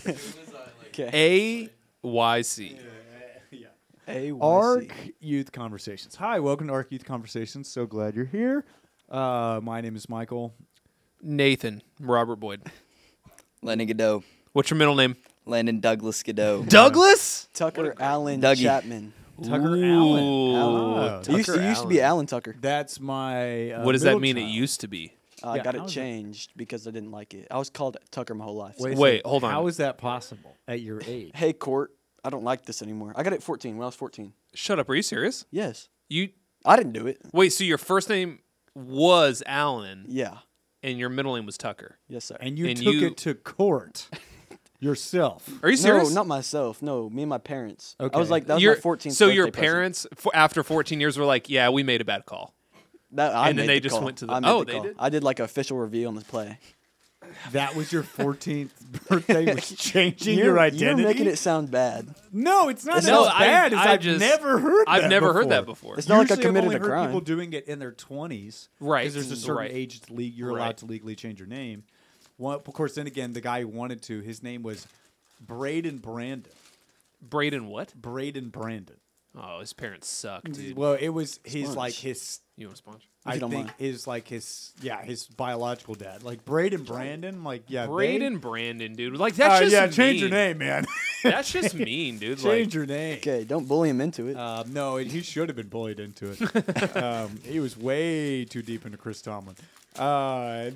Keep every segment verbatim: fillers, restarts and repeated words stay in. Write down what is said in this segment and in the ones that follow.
A Y C. A Arc Youth Conversations. Hi, welcome to Arc Youth Conversations. So glad you're here. Uh, my name is Michael. Nathan. Robert Boyd. Lenny Godot. What's your middle name? Landon Douglas Godot. Douglas? Tucker Allen Dougie. Chapman. Tucker Ooh. Allen. Allen. Oh, It used, it used to be Alan Tucker. That's my. Uh, What does that middle mean? child. It used to be. Uh, I Yeah, got how it is it? changed because I didn't like it. I was called Tucker my whole life. Wait, a Wait, second. hold on. How is that possible at your age? Hey, Court, I don't like this anymore. I got it at fourteen when I was fourteen. Shut up. Are you serious? Yes. You I didn't do it. wait. So your first name was Allen, Yeah. and your middle name was Tucker. Yes, sir. And you And took you- it to court yourself. Are you no, serious? not myself. No, me and my parents. I Okay. was like, that was Your- my fourteenth So birthday your present. parents, for, after fourteen years, were like, "Yeah, we made a bad call." That, I and then made they the just call. went to the- I made oh, the they call. did? I did like an official review on the play. That was your fourteenth birthday was changing You're, your identity? You're making it sound bad. No, it's not It's as not- bad I- as I I've just- never heard I've that never before. heard that before. It's not like I Usually I've committed only a heard crime. people doing it in their twenties. Right, Because there's a certain right. age le- you're Right. allowed to legally change your name. Well, of course, then again, the guy who wanted to, his name was Braden Brandon. Braden, what? Braden Brandon. Oh, his parents suck, dude. Well, it was his, Sponge. like, his... You want a sponge? I you don't think mind. is like his, yeah, his biological dad. Like, Braden Brandon, like, yeah. they- Braden Brandon, dude. Like that's Uh, just yeah, change your mean. name, man. That's just mean, dude. change Like, your name. Okay, don't bully him into it. Um, no, it, he should have been bullied into it. um, he was way too deep into Chris Tomlin. Uh,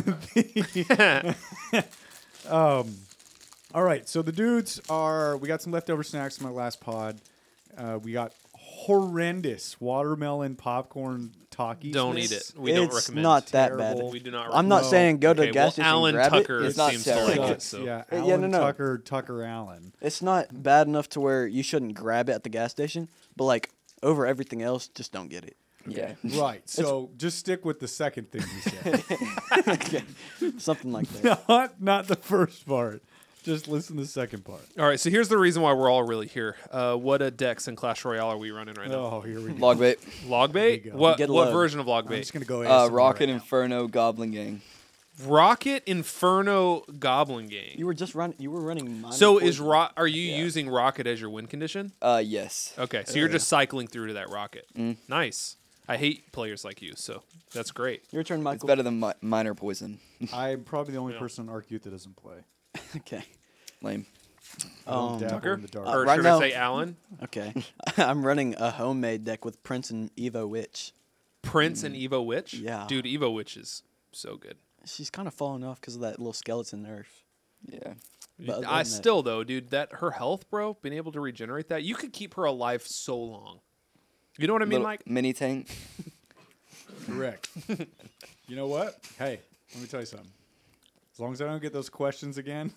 um, all right, so the dudes are. We got some leftover snacks from my last pod. Uh, we got horrendous watermelon popcorn Takis. don't eat it. We don't it's recommend. not it. that Terrible. bad. We do not. I'm not No. saying go to Okay, a gas well, station Alan and grab Tucker it. It's not seems to terrible. like it. Sucks. So Yeah, Uh, Alan yeah, no, no. Tucker, Tucker Allen. It's not bad enough to where you shouldn't grab it at the gas station, but like over everything else, just don't get it. Yeah. Right. So just stick with the second thing you said. Okay. Something like that. not not the first part. Just listen to the second part. All right, so here's the reason why we're all really here. Uh, what a Dex and Clash Royale are we running right now? Oh, here we go. Log bait. Log There bait? you go. What Get what low. version of log I'm bait? just gonna go. Uh, A S M R Rocket right now. Inferno Goblin Gang. Rocket Inferno Goblin Gang. You were just running. You were running. Minor So is poison. ro- are you Yeah. using Rocket as your win condition? Uh, yes. Okay, so you're just cycling through to that Rocket. Mm. Nice. I hate players like you, so that's great. Your turn, It's Michael. better than mi- Minor Poison. I'm probably the only Yeah. person in Arc Youth that doesn't play. Okay. Lame. I don't Um, dabble Tucker? in the dark. Uh, or right should now- I say Alan? Okay. I'm running a homemade deck with Prince and Evo Witch. Prince and Evo Witch? Yeah. Dude, Evo Witch is so good. She's kind of falling off because of that little skeleton nerf. Yeah. But other I than that- still though, dude, that her health, bro, being able to regenerate that, you could keep her alive so long. You know what I mean, Little Mike? Mini tank. Correct. You know what? Hey, let me tell you something. As long as I don't get those questions again,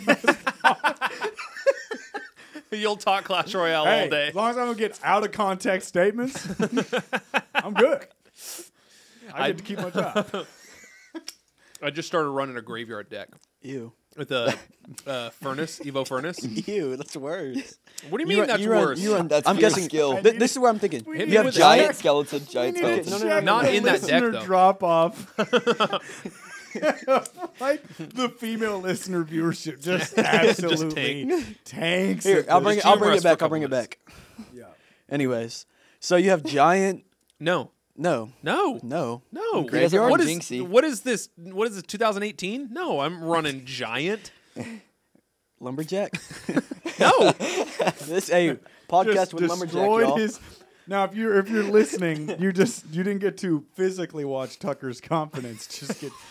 You'll talk Clash Royale hey, all day. as long as I don't get out of context statements, I'm good. I, I- get to keep my job. I just started running a graveyard deck Ew. with a uh, furnace, Evo furnace. Ew, that's worse. What do you mean run- that's you run- worse? you run- That's I'm pure guessing. skill. Th- this is where I'm thinking. We Hit need me You have with a giant. Giant skeleton. Giant We need to skeleton. no, no, no, Not check in the that deck, listener though. Drop off. Like the female listener viewership just absolutely tanks. Here, at I'll this. bring it. Just I'll humor bring us it for a back. I'll bring couple it back. Yeah. Anyways, so you have giant. No, No, no, no. no. He doesn't What run is Jinxie. what is this? What is this? twenty eighteen? No, I'm running giant. Lumberjack. No, This a podcast Just with Lumberjack, destroyed y'all. his. Now, if you're if you're listening, you just you didn't get to physically watch Tucker's confidence. Just get.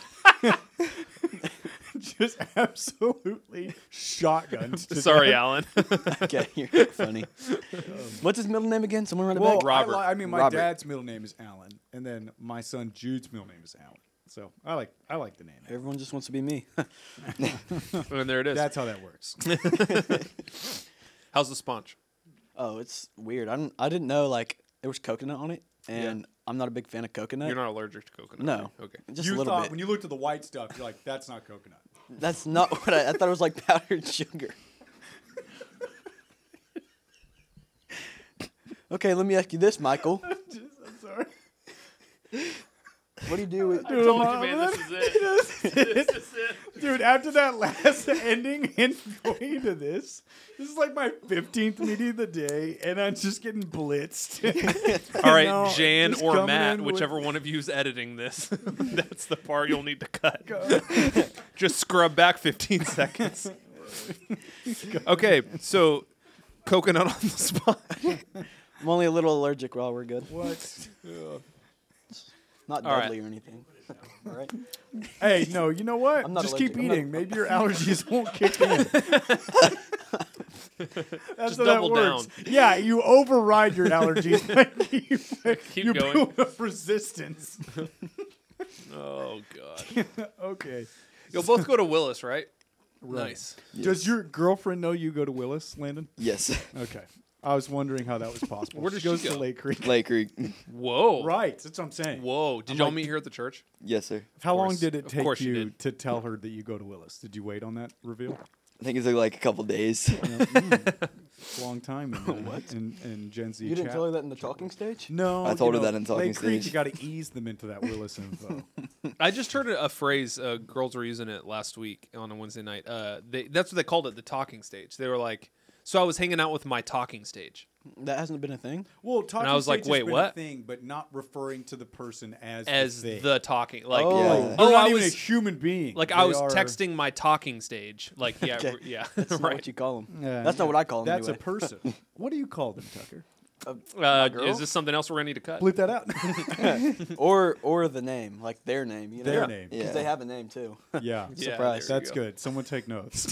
Just absolutely shotguns. to sorry, death. Alan. Okay, you're funny. What's his middle name again? Someone run it Well, back. Robert. I, li- I mean, my Robert. dad's middle name is Alan, and then my son Jude's middle name is Alan. So I like I like the name. Everyone just wants to be me. And there it is. That's how that works. How's the sponge? Oh, it's weird. I didn't. I didn't know like there was coconut on it, and Yeah. I'm not a big fan of coconut. You're not allergic to coconut? No. right? Okay. Just you a little thought bit. when you looked at the white stuff, you're like, that's not coconut. That's not what I, I thought. It was like powdered sugar. Okay, let me ask you this, Michael. I'm sorry. What do you do with? I told you, man, this is it. This is it. Dude, after that last ending and going into this, this is like my fifteenth meeting of the day, and I'm just getting blitzed. All right, No, Jan just or coming Matt, in with- whichever one of you is editing this, that's the part you'll need to cut. Just scrub back fifteen seconds. Okay, so coconut on the spot. I'm only a little allergic. While we're good. What? Not All right. deadly or anything. All right. Hey, no, you know what? I'm not Just allergic. keep I'm not- eating. Maybe your allergies won't kick in. That's Just how double that works. Yeah, you override your allergies. but you Keep you going. build up resistance. Oh god. Okay. You'll both go to Willis, right? Nice. Does your girlfriend know you go to Willis, Landon? Yes. Okay. I was wondering how that was possible. Where does she goes she to go? Lake Creek. Lake Creek. Whoa. Right. That's what I'm saying. Whoa. Did I'm y'all like- meet here at the church? Yes, sir. How long course. did it Of take course you you did. to tell her that you go to Willis? Did you wait on that reveal? I think it took like a couple days. It's a long time in, what? in, in Gen Z You didn't chat. tell her that in the talking stage? No, I told you her know, that in talking Lake Creek, stage. you got to ease them into that Willis info. I just heard a, a phrase. Uh, girls were using it last week on a Wednesday night. Uh, they, that's what they called it, the talking stage. They were like, so I was hanging out with my talking stage. That hasn't been a thing. Well, talking I was like, stage has wait, been what? A thing, but not referring to the person as As the, thing. the talking, like, Oh. Yeah. They're oh, not I even a was human being. like, They I was are- texting my talking stage. Like, yeah, Okay. r- yeah, That's not right. what you call them. Yeah, That's not what I call 'em That's anyway. a person. What do you call them, Tucker? Uh, girl? is this something else we're gonna need to cut? Bleep that out. Or or the name, like their name. You know? Their Yeah. name. Because Yeah. they have a name too. Yeah. Yeah, Surprise. there you That's go. good. Someone take notes.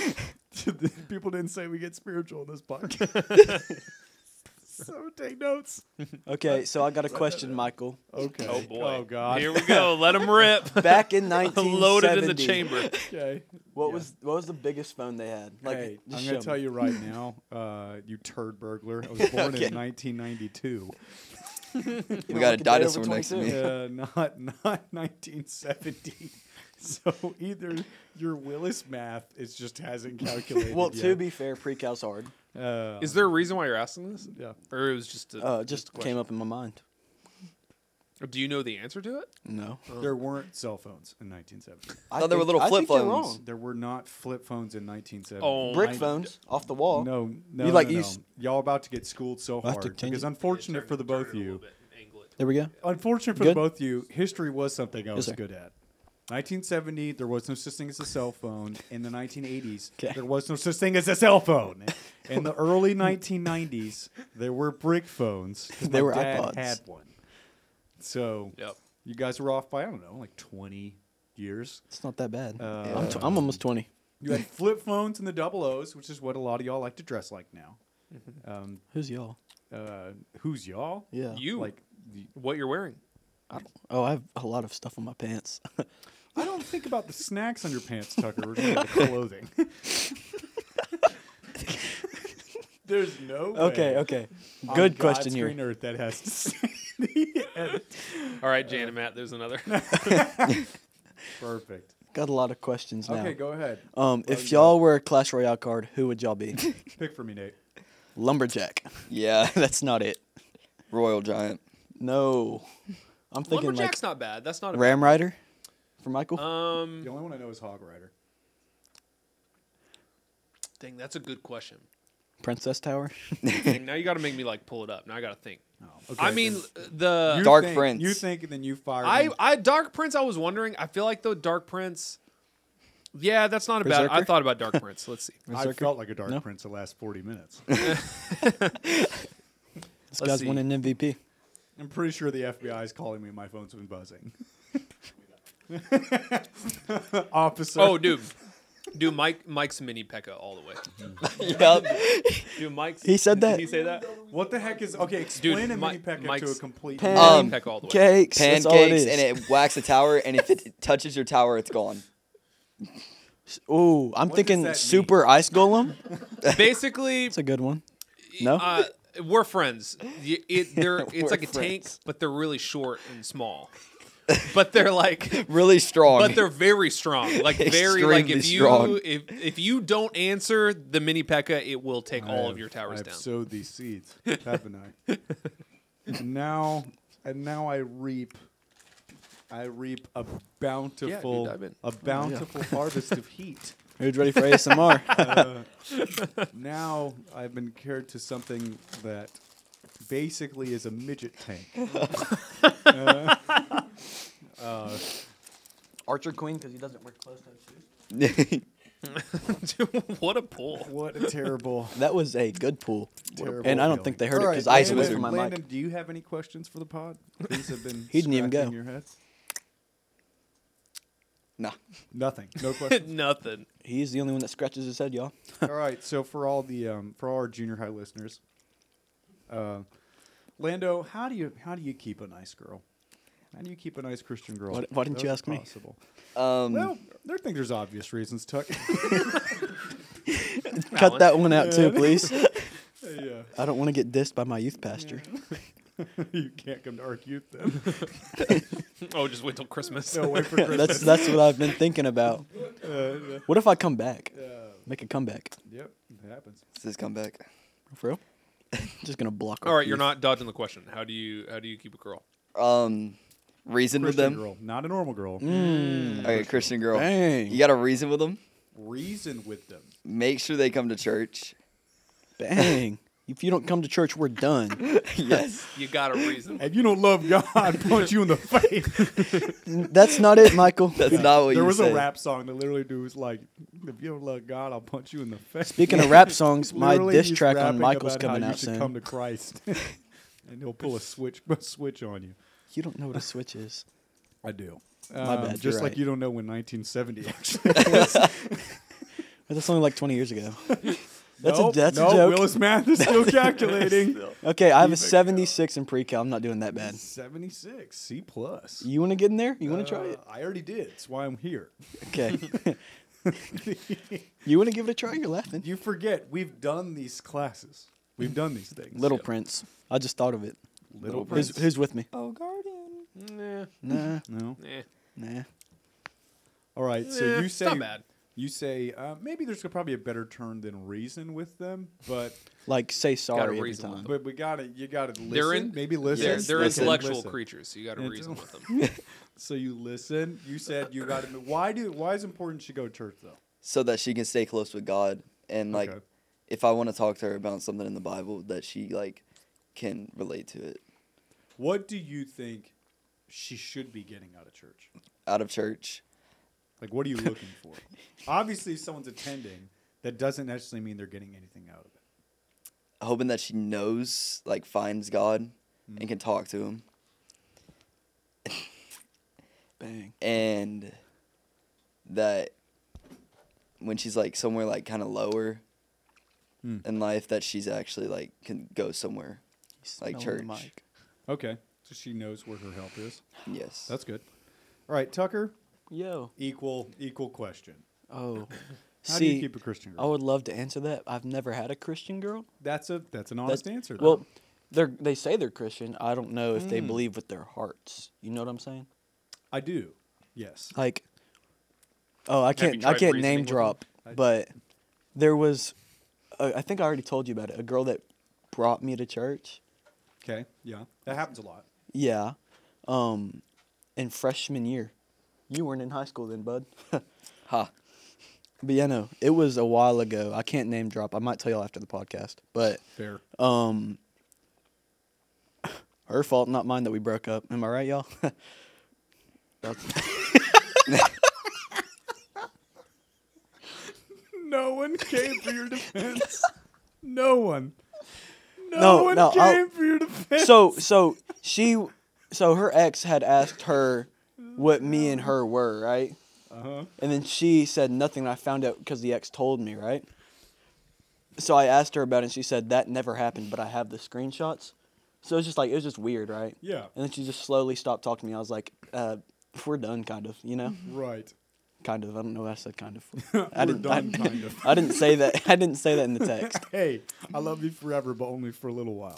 People didn't say we get spiritual in this podcast. Someone take notes. Okay, so I got a question, Michael. Okay. Oh boy. Oh God. Here we go. Let them rip. Back in nineteen seventy, Loaded in the chamber. Okay. What Yeah. was what was the biggest phone they had? Like, Hey, just I'm show gonna tell me. you right now, uh, you turd burglar. I was born Okay. in nineteen ninety-two. You We know, got a like day over dinosaur next to twenty-two. me. Uh, not not nineteen seventy. So either your Willis math is just hasn't calculated. Well, yet. to be fair, pre-cal's hard. uh, Is there a reason why you're asking this? Yeah. Or it was just a, Uh, just came up in my mind. Do you know the answer to it? No, There weren't cell phones in nineteen seventy. I thought there were think- little I flip think you're phones. wrong. There were not flip phones in nineteen seventy. Oh, Brick I- phones off the wall. No, no, You like no, no. use- Y'all about to get schooled so We'll have to hard change because it. unfortunate for the both of you. There we go. Unfortunate for Good? the both of you, history was something I was sir. good at. nineteen seventy, there was no such thing as a cell phone. In the nineteen eighties, 'Kay. there was no such thing as a cell phone. In the early nineteen nineties, there were brick phones. 'cause They my were dad iPods. had one. So Yep. you guys were off by, I don't know, like twenty years. It's not that bad. Uh, I'm, tw- I'm almost twenty. You had flip phones and the double O's, which is what a lot of y'all like to dress like now. Um, Who's y'all? uh, who's y'all? Yeah. You, Like, the, what you're wearing. I don't, oh, I have a lot of stuff on my pants. I don't think about the snacks on your pants, Tucker. We're talking about the clothing. There's no okay, way okay. on Good God's question here. green earth that has to say the end. All right, Jan and Matt, there's another. Perfect. Got a lot of questions now. Okay, go ahead. Um, Well, if you y'all were a Clash Royale card, who would y'all be? Pick for me, Nate. Lumberjack. Yeah. That's not it. Royal Giant. No. I'm thinking like Lumberjack's not bad. That's not a Ram Rider for Michael. bad. Um, The only one I know is Hog Rider. dang, that's a good question. Princess Tower. Dang, now you got to make me like pull it up. Now I got to think. Oh, okay, I mean, then the you Dark think, Prince. You think, and then you fire. I, them. I Dark Prince. I was wondering. I feel like though Dark Prince. Yeah, that's not a bad. I Berserker? thought about Dark Prince. Let's see. I Berserker? felt like a Dark No? Prince the last forty minutes. This guy's see. winning M V P. I'm pretty sure the F B I is calling me. My phone's been buzzing. Officer. Oh, dude, do Mike Mike's mini P E K K A all the way. Yep. Do Mike's. He said that? Did he say that? What the heck is? Okay, explain a Mi- mini P E K K A to a Mike's- complete. Pan- Um, P E K K A all the way. Cakes. That's all it Pancakes, is. and it whacks a tower, and if it touches your tower, it's gone. Ooh, I'm What does thinking that mean? Super Ice Golem. Basically, That's a good one. No? uh, we're friends. Y- It, they're, it's We're like a tank, friends. but they're really short and small. But they're like, Really strong. but they're very strong. Like very like if Extremely you strong. if if you don't answer the mini P E K K A, it will take I all have- of your towers I've down. sowed these seeds, haven't I? and now, and now I reap I reap a bountiful, dive in. a bountiful harvest of heat. Who's ready for A S M R? Uh, now I've been carried to something that basically is a midget tank. uh, uh, Archer Queen because he doesn't wear closed-toed shoes. What a pull. what a terrible, That was a good pull. terrible. And I don't feeling. think they heard it All 'cause right, I Landon, switched my mic. Landon, do you have any questions for the pod? These have been He didn't even scratching go. your head. Nah. Nothing. No questions. Nothing. He's the only one that scratches his head, y'all. All right. So for all the um, for all our junior high listeners, uh, Lando, how do you how do you keep a nice girl? How do you keep a nice Christian girl? Why- why didn't That you was ask me? possible. Um, Well, I think there's obvious reasons, Tuck. Cut that one out too, please. yeah. I don't want to get dissed by my youth pastor. You can't come to Arc Youth then. Oh, just wait till Christmas. No, wait for Christmas. that's that's what I've been thinking about. Uh, What if I come back? uh, Make a comeback. yep, it happens. this is comeback. For real? Just gonna block. All our right, you're youth. not dodging the question. How do you how do you keep a girl? Um, reason with Christian them. girl, not a normal girl. Mm, Okay, Christian girl. Bang. You got to reason with them. Reason with them. Make sure they come to church. Bang. If you don't come to church, we're done. Yes. You got a reason. If you don't love God, punch you in the face. That's not it, Michael. That's not what There you was said. a rap song that literally dude was like, "If you don't love God, I'll punch you in the face." Speaking of rap songs, my Literally, diss he's track on rapping Michael's about how coming you out should soon. come to Christ, and he'll pull a switch a switch on you. You don't know what a switch is. I do. My Um, bad, Just you're like right. you don't know when nineteen seventy actually was. But that's only like twenty years ago. That's Nope, a that's nope, a joke. Willis math is still calculating. Okay, I have a Keep it seventy-six in pre-cal. I'm not doing that bad. seventy-six, C plus. You want to get in there? You want to try Uh, it? I already did. That's why I'm here. Okay. You want to give it a try? You're laughing. You forget we've done these classes. We've done these things. Little Prince. I just thought of it. Little Who's, Prince. who's with me? Oh, guardian. Nah, Nah, No. nah. nah. All right. So Eh, you it's say not bad. you say uh, maybe there's probably a better term than reason with them, but Like say sorry every reason with time. but we gotta you gotta listen. They're in- maybe listen. They're, Yes, they're listen, intellectual listen. creatures, so you got to It's- reason with them. So you listen. You said you got to. Why do? Why is it important she go to church though? So that she can stay close with God. And, like, Okay. if I want to talk to her about something in the Bible, that she, like, can relate to it. What do you think she should be getting out of church? Out of church. Like, what are you looking for? Obviously, if someone's attending, that doesn't necessarily mean they're getting anything out of it. Hoping that she knows, like, finds God Mm. and can talk to him. Bang. And that when she's, like, somewhere, like, kind of lower Mm. in life, that she's actually, like, can go somewhere. He's Like smelling the church. mic. Okay, so she knows where her help is. Yes. That's good. All right, Tucker. Yo. Equal equal question. Oh. How do you See, keep a Christian I girl? would love to answer that. I've never had a Christian girl. That's a that's an honest That's- answer. Though. Well, they're they say they're Christian. I don't know if they Mm. believe with their hearts. You know what I'm saying? I do. Yes. Like, oh, I you can't I tried can't reasoning name with them? drop, I- but there was, uh, I think I already told you about it. A girl that brought me to church. Okay. Yeah, that happens a lot. Yeah, um, in freshman year. You weren't in high school then, bud. Ha. But yeah, no, it was a while ago. I can't name drop. I might tell y'all after the podcast. But Fair. um, her fault, not mine, that we broke up. Am I right, y'all? That's- No one came for your defense. No one. No, No, one no, came I'll- for your defense. so so she so her ex had asked her what me and her were, right? Uh-huh. And then she said nothing. And I found out because the ex told me, right? So I asked her about it, and she said that never happened, but I have the screenshots. So it's just like it was just weird, right? Yeah. And then she just slowly stopped talking to me. I was like, uh, "We're done, kind of, you know, Right. kind of." I don't know what I said, kind of. We're I didn't. done, I, kind of. I didn't say that. I didn't say that in the text. Hey, I love you forever, but only for a little while.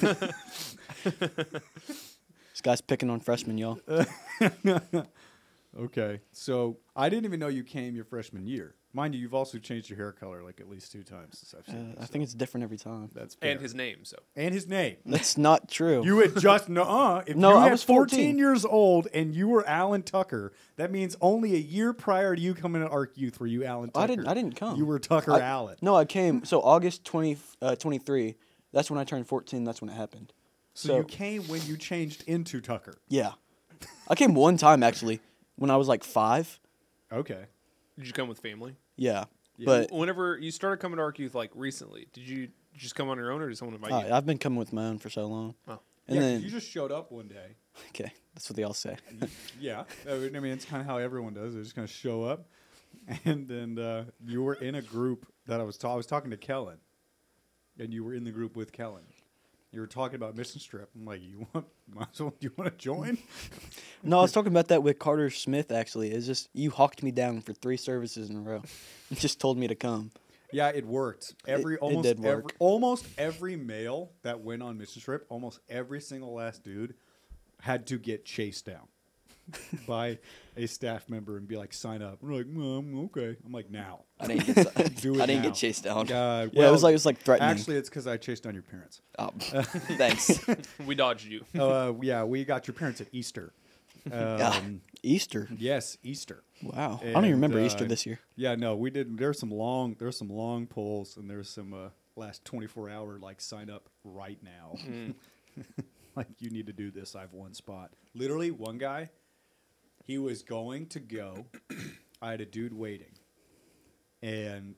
This guy's picking on freshmen, y'all. Okay. So I didn't even know you came your freshman year. Mind you, you've also changed your hair color like at least two times since I've seen you. Uh, I think it's different every time. That's fair. And his name, so. and his name. That's not true. You had just no. Uh, if No, you I had was fourteen fourteen. years old and you were Alan Tucker, that means only a year prior to you coming to Arc Youth were you Alan Tucker. I didn't. I didn't come. You were Tucker I- Allen. No, I came. So August twenty, uh, twenty-three. That's when I turned fourteen. That's when it happened. So, So, you came when you changed into Tucker. yeah, I came one time actually when I was like five. Okay. Did you come with family? Yeah, Yeah. but Whenever you started coming to Arc Youth, like recently, did you just come on your own or did someone invite you? uh, I've been coming with my own for so long. Oh. And yeah, 'cause then you just showed up one day. okay, that's what they all say. Yeah, I mean, I mean, it's kind of how everyone does. They're just gonna show up, and then uh, you were in a group that I was. Ta- I was talking to Kellen, and you were in the group with Kellen. You were talking about mission strip. I'm like, you want? Might as well, do you want to join? No, I was talking about that with Carter Smith. Actually, it's just you hawked me down for three services in a row. You just told me to come. Yeah, it worked. Every it almost did every, work. almost every male that went on mission trip, almost every single last dude had to get chased down by a staff member and be like, sign up. We're like, mm, okay. I'm like, now. I didn't get. Do it I didn't now. get chased down. Uh, Yeah, it was well, like it was like threatening. Actually, it's because I chased down your parents. Oh, thanks. We dodged you. Uh, yeah, we got your parents at Easter. Um, Easter. yes, Easter. Wow, I don't even And, remember uh, Easter this year. Yeah, no, we did. There's some long. There's some long polls, and there's some uh, last twenty-four hour like sign up right now. Like you need to do this. I have one spot. Literally, one guy. He was going to go. I had a dude waiting, and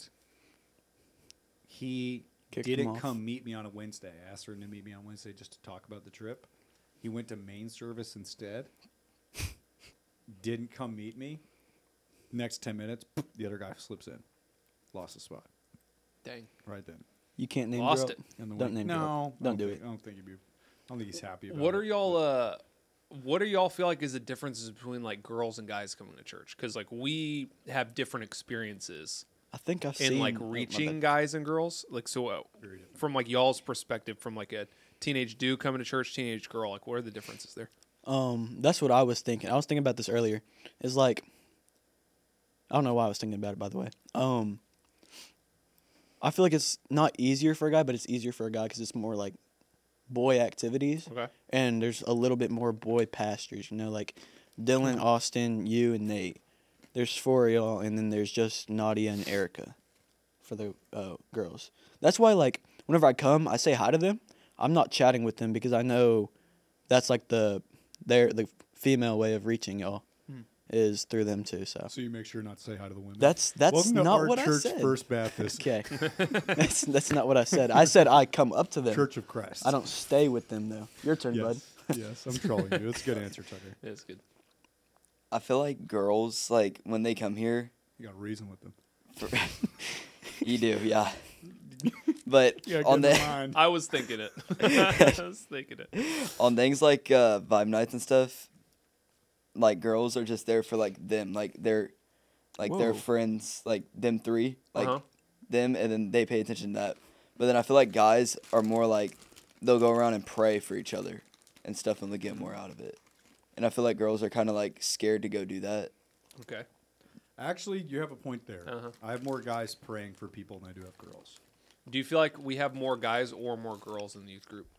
he Kicked him didn't off. come meet me on a Wednesday. I asked her to meet me on Wednesday just to talk about the trip. He went to main service instead. Didn't come meet me. Next ten minutes, the other guy slips in. Lost the spot Dang. right then. You can't name Lost drop. it. And the Don't wing- name no, drop. I Don't do think- it. I don't think he'd be. I don't think he's happy about What it. are y'all? Uh, what do y'all feel like is the differences between like girls and guys coming to church? Because like we have different experiences I think I've seen in like oh, my reaching bad. guys and girls. Like so, uh, Very different. from like y'all's perspective, from like a teenage dude coming to church, teenage girl, like what are the differences there? Um, that's what I was thinking. I was thinking about this earlier. It's like, I don't know why I was thinking about it, by the way. Um, I feel like it's not easier for a guy, but it's easier for a guy because it's more like boy activities, Okay. and there's a little bit more boy pastors. You know, like Dylan, Austin, you, and Nate. There's four of y'all, and then there's just Nadia and Erica for the uh, girls. That's why, like, whenever I come, I say hi to them. I'm not chatting with them because I know that's like the their the female way of reaching y'all is through them too. So So you make sure not to say hi to the women. that's that's Welcome to not our what church, I said. First Baptist Okay, that's that's not what I said. I said I come up to them. Church of Christ. I don't stay with them though. Your turn, bud. Yes, yes, I'm trolling you. It's a good answer, Tucker. That's good. I feel like girls, like when they come here, You got to reason with them. for, you do, yeah. But Yeah, on good the mind. I was thinking it. I was thinking it. on things like uh, vibe nights and stuff, like girls are just there for like them, like they're like their Whoa. friends, like them three, like Uh-huh. them, and then they pay attention to that. But then I feel like guys are more like they'll go around and pray for each other and stuff, and they get more out of it. And I feel like girls are kind of like scared to go do that. Okay. Actually, you have a point there. Uh-huh. I have more guys praying for people than I do have girls. Do you feel like we have more guys or more girls in the youth group?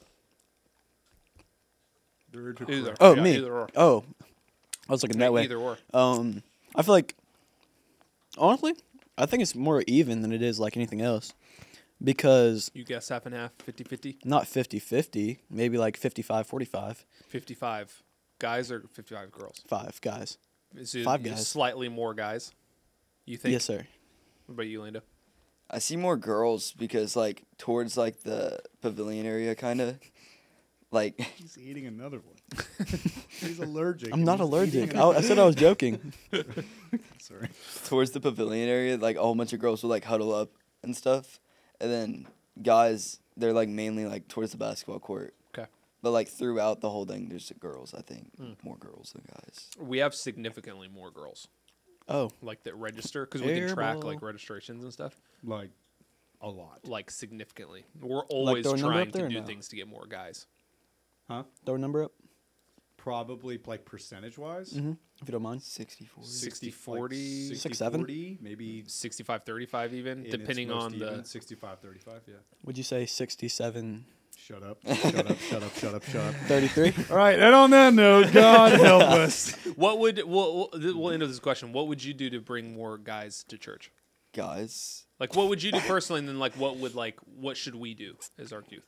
They're to Either. correct. Oh, Yeah, me. either or. Oh, I was looking that way. Either or. Um, I feel like, honestly, I think it's more even than it is like anything else, because You guess half and half, fifty-fifty? not fifty-fifty, maybe like fifty-five forty-five, fifty-five guys or fifty-five girls? five guys. Is it Five is guys. Slightly more guys. You think? Yes, sir. What about you, Lando? I see more girls because like towards like the pavilion area, kind of like He's eating another one. He's allergic. I'm not He's allergic. eating I, I said I was joking. another- Sorry. towards the pavilion area, like a whole bunch of girls will like huddle up and stuff, and then guys, they're like mainly like towards the basketball court. Okay. But like throughout the whole thing, there's girls. I think more girls than guys. We have significantly more girls Oh, like that register because we can track Airball. like registrations and stuff. Like a lot. Like significantly, we're always throw a number trying up there to or do no? things to get more guys. Huh? throw a number up. probably like percentage wise. Mm-hmm. If you don't mind. sixty forty. sixty forty, like Six, seven? forty, maybe sixty-five thirty-five even, in its depending most on even, the. sixty-five thirty-five, yeah. Would you say sixty-seven, Shut up. Shut up, shut up, shut up, shut up. thirty-three? All right, and on that note, God help us. What would we'll, we'll we'll end with this question? What would you do to bring more guys to church? Guys, Like, what would you do personally, and then like, what would like, what should we do as our youth?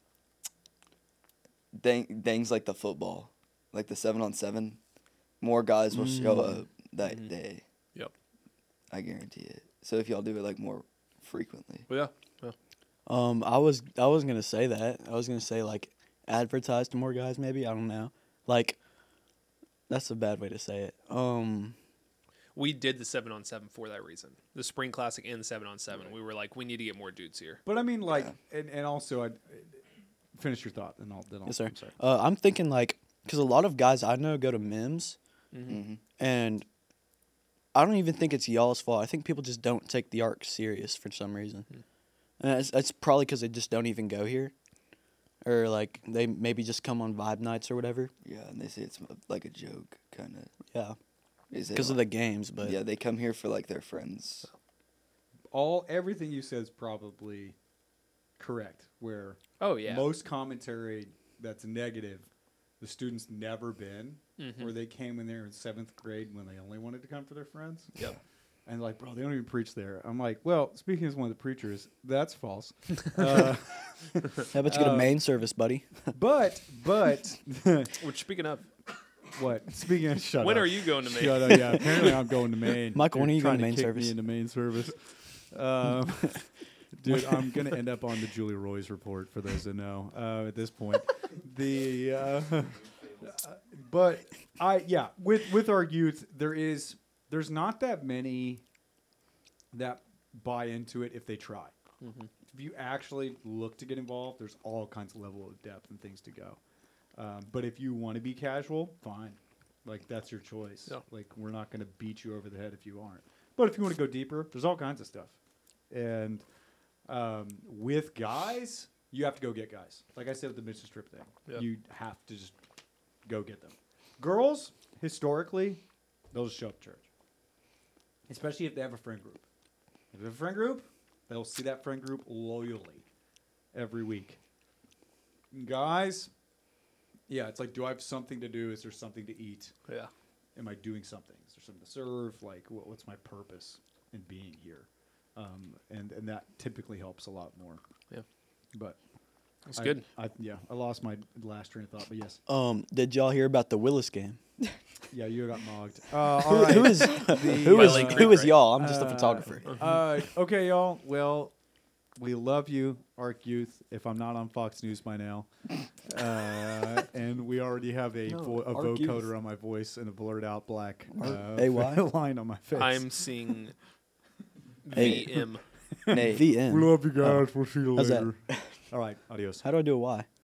thing, things like the football, like the seven on seven, more guys will show Mm. up that Mhm. day. Yep. I guarantee it. So if y'all do it like more frequently, Well, yeah. Um, I was I was gonna say that. I was gonna say like advertise to more guys. Maybe I don't know. Like that's a bad way to say it. Um, We did the seven on seven for that reason. The spring classic and the seven on seven. We were like, we need to get more dudes here. But I mean, like, and, and also, I finish your thought, and I'll then I'll. yes, sir. I'm sorry. Uh, I'm thinking like because a lot of guys I know go to Mims, hmm and I don't even think it's y'all's fault. I think people just don't take the arc serious for some reason, and it's, it's probably because they just don't even go here, or like they maybe just come on vibe nights or whatever. yeah, and they say it's like a joke, kind of. Yeah, Is it because of like- the games. But yeah, they come here for like their friends. All everything you said is probably correct. Where Oh yeah. most commentary that's negative, the students never been, Mhm. or they came in there in seventh grade when they only wanted to come for their friends. Yep. And like, bro, they don't even preach there. I'm like, well, speaking as one of the preachers, that's false. uh, how about you go to Uh, main service, buddy? but, but, Which speaking of, what? Speaking of, shut when up. are you going to Maine? Shut up. Yeah, apparently I'm going to Maine. Michael, when They're are you going to trying main kick service? Me into main service. Um, dude, I'm gonna end up on the Julie Roy's report for those that know. Uh, at this point, the uh, but I yeah with with our youth there is there's not that many that buy into it if they try. Mhm. If you actually look to get involved, there's all kinds of level of depth and things to go. Um, but if you want to be casual, fine. Like, that's your choice. Yeah. Like, we're not going to beat you over the head if you aren't. But if you want to go deeper, there's all kinds of stuff. And um, with guys, you have to go get guys. Like I said with the mission trip thing, Yeah. you have to just go get them. Girls, historically, they'll just show up to church. Especially if they have a friend group. If they have a friend group, they'll see that friend group loyally every week. Guys, yeah, it's like, do I have something to do? Is there something to eat? Yeah. Am I doing something? Is there something to serve? Like, what, what's my purpose in being here? Um, and, and that typically helps a lot more. Yeah. But That's I- good. I, yeah, I lost my last train of thought, but yes. Um, did y'all hear about the Willis game? Yeah, you got mogged. Uh, all right. Who is The- who By is Lake who Creek, is right? y'all? I'm just a Uh, photographer. Uh, okay, y'all. Well, we love you, Arc Youth. If I'm not on Fox News by now, uh, and we already have a No, vo- a Arc Youth. vocoder on my voice and a blurred out black uh, A Y? line on my face. I'm seeing Hey. V M. Nate, V M. We love you guys. We'll see you How's that? later. All right, adios. How do I do a Y?